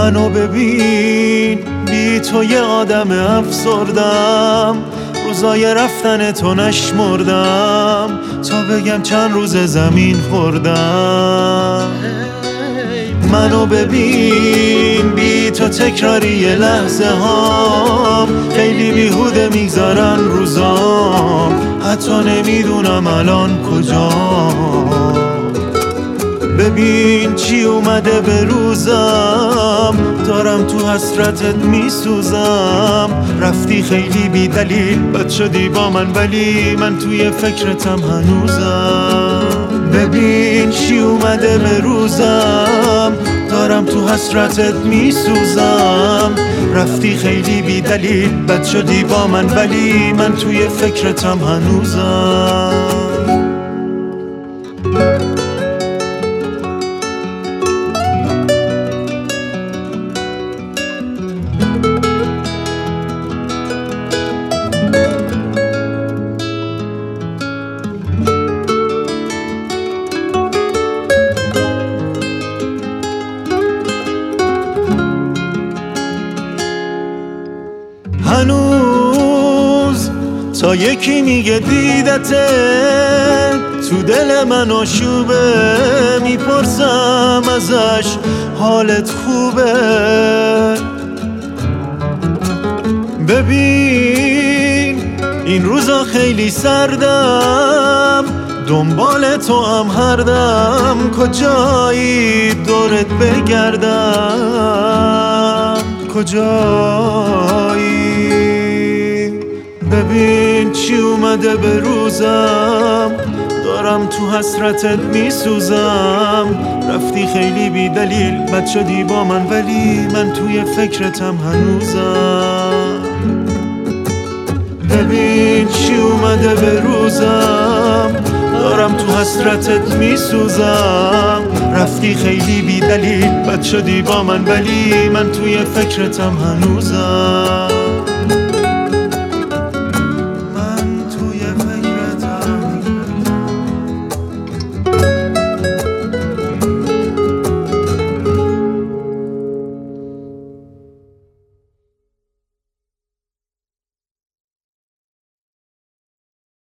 منو ببین بی تو یه آدم افسردم، روزای رفتن تو نشمردم تا بگم چند روز زمین خوردم. منو ببین بی تو تکراری لحظه هام، خیلی بیهوده میگذرن روزام، حتی نمیدونم الان کجام. ببین چی اومده به روزم، دارم تو حسرتت میسوزم. رفتی خیلی بی دلیل، بد شدی با من ولی من توی فکرتم هنوزم. ببین چی اومده به روزم، دارم تو حسرتت میسوزم. رفتی خیلی بی دلیل، بد شدی با من ولی من توی فکرتم هنوزم. هنوز تا یکی میگه دیدته، تو دل من آشوبه. میپرسم ازش حالت خوبه. ببین این روزا خیلی سردم، دنبال تو هم هردم. کجایی دورت بگردم، کجایی؟ ببین چی اومده به روزم، دارم تو حسرتت میسوزم. رفتی خیلی بی دلیل، بد شدی با من ولی من توی فکرتم هنوزم. ببین چی اومده به روزم، دارم تو حسرتت میسوزم. رفتی خیلی بی دلیل، بد شدی با من ولی من توی فکرتم هنوزم.